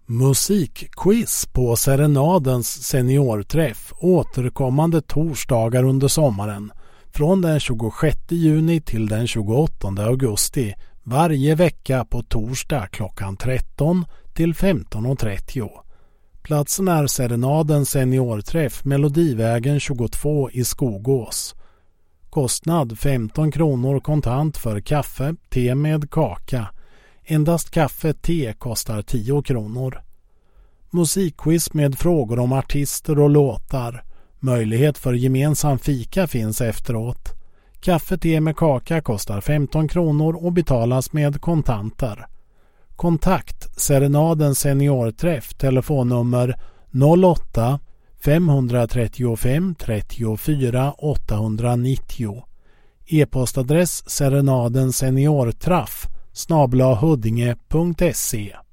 Musikquiz på Serenadens seniorträff återkommande torsdagar under sommaren från den 26 juni till den 28 augusti varje vecka på torsdag klockan 13 till 15.30. Platsen är Serenadens seniorträff Melodivägen 22 i Skogås. Kostnad 15 kronor kontant för kaffe, te med kaka. Endast kaffe, te kostar 10 kronor. Musikquiz med frågor om artister och låtar. Möjlighet för gemensam fika finns efteråt. Kaffe, te med kaka kostar 15 kronor och betalas med kontanter. Kontakt Serenadens seniorträff telefonnummer 08 535 34 890. E-postadress serenadenseniortraff @huddinge.se.